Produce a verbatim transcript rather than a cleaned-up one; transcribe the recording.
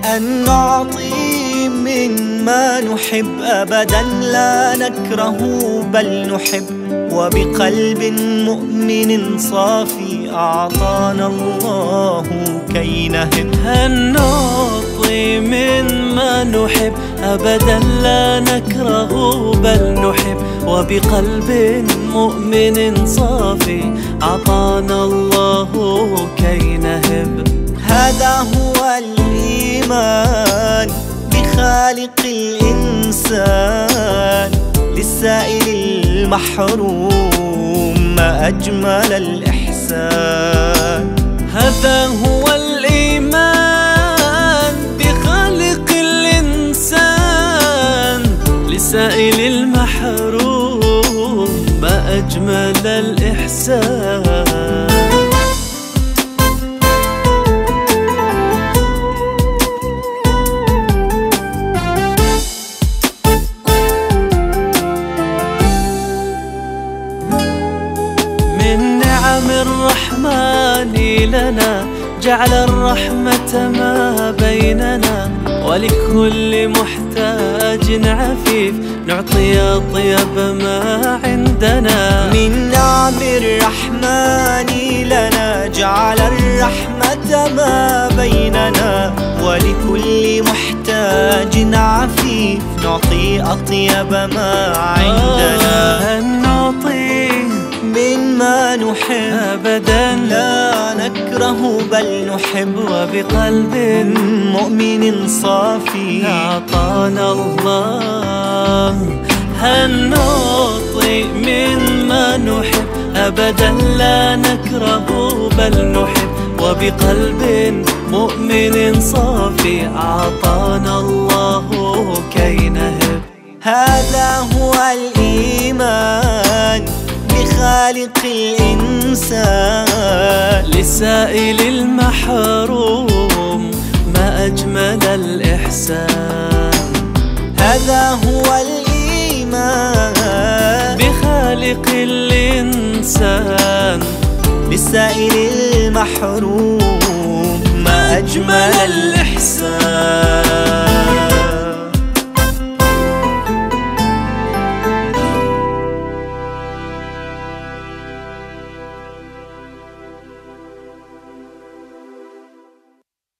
أن نعطي مما نحب أبدا لا نكره بل نحب، وبقلب مؤمن صافي أعطانا الله كي نهب. أن نعطي مما نحب أبدا لا نكره بل نحب، وبقلب مؤمن صافي أعطانا الله كي نهب. هذا هو الإيمان بخالق الإنسان، للسائل المحروم ما أجمل الإحسان. هذا هو الإيمان بخالق الإنسان، للسائل المحروم ما أجمل الإحسان. من نعم الرحمن لنا جعل الرحمة ما بيننا، ولكل محتاج عفيف نعطي أطيب ما عندنا. من نعم الرحمن لنا جعل الرحمة ما بيننا، ولكل محتاج عفيف نعطي أطيب ما عندنا. أن نعطي مما نحب أبدا لا نكره بل نحب، وبقلب مؤمن صافي أعطانا الله. أن نعطي مما نحب أبدا لا نكره بل نحب، وبقلب مؤمن صافي أعطانا الله كي نهب. هذا هو الإيمان بخالق الإنسان، للسائل المحروم ما أجمل الإحسان. هذا هو الإيمان بخالق الإنسان، للسائل المحروم ما أجمل الإحسان.